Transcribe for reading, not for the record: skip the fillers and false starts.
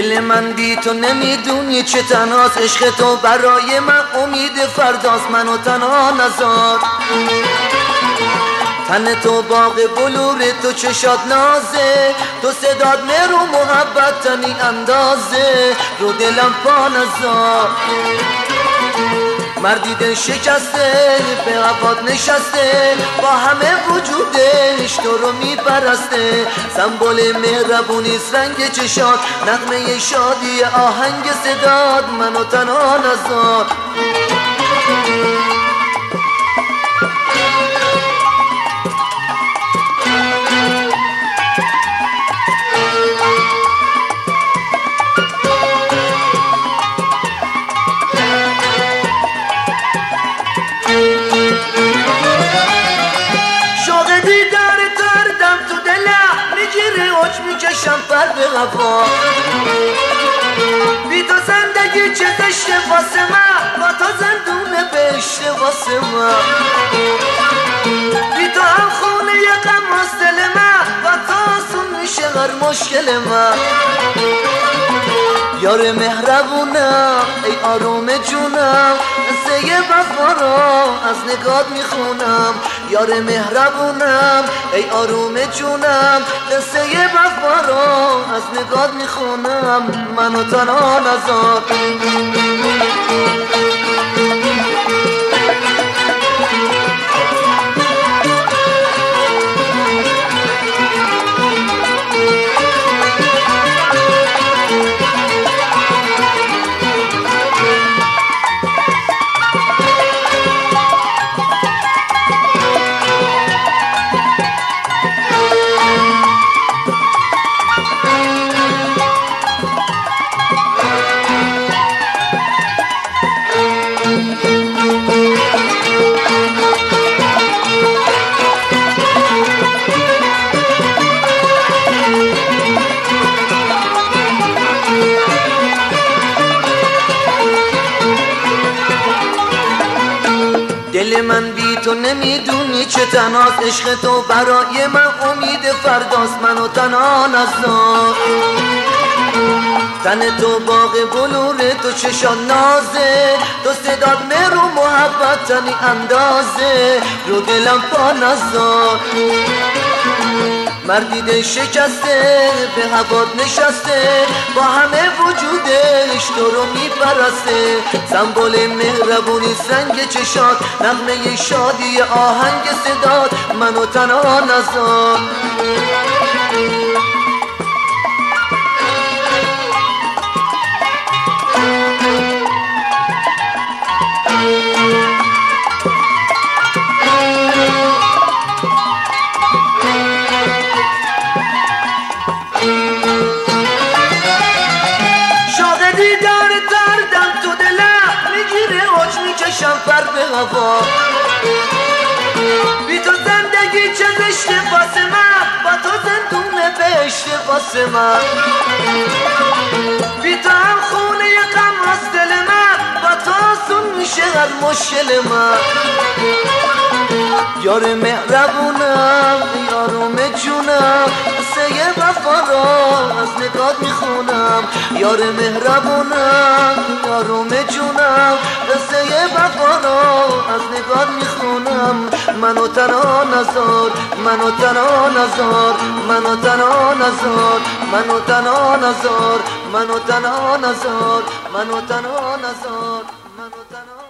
دل من بی تو نمیدونی چه تنهاست، عشق تو برای من امید فرداست، منو تنها نذار. تن تو باغ بلور تو چشات نازه، تو صداد مهر و محبت تنی اندازه، رو دلم پا نذار. مردی دل شکسته به هوات نشسته، با همه وجودش تو رو میپرسته، سمبل مهربونیست رنگ چشات، نغمه شادی آهنگ صداد، منو تنها نذار. میکشم پر به هوا، بی تو زندگی چه زشته واسه من، با تو زندونه بهشته واسه من، بی تو هم خونه یه غم از دل من، با تو آسون میشه هر مشکل من. یار مهربونم ای آروم جونم، قصه وفا را از نگات میخونم. یار مهربونم ای آروم جونم، قصه وفا را از نگات میخونم، منو تنها نذار. دل من بی تو نمیدونی چه تنهاست، عشق تو برای من امید فرداست، منو تنها نذار. تن تو باغ بلور تو چشان نازه، تو صداد مهر و محبت تنی اندازه، رو دلم پا نذار. مردی دل شکسته به هوات نشسته، با همه وجودش تو رو میپرسته، سمبل مهربونیست رنگ چشات، نغمه شادی آهنگ صدات، منو تنها نذار. میکشم پر به هوا، بی تو زندگی چه زشته واسه من، با تو زندونه بهشته واسه من، بی تو هم خونه یه غم از دل من، با تو آسون میشه هر مشکل من. یار مهربونم یارم جونم، قصه وفا را از نگات میخونم. یار مهربونم یارم جونم، قصه وفا را از نگات میخونم، منو تنها نذار، منو تنها نذار، منو تنها نذار، منو تنها نذار، منو تنها نذار، منو تنها نذار، منو تنها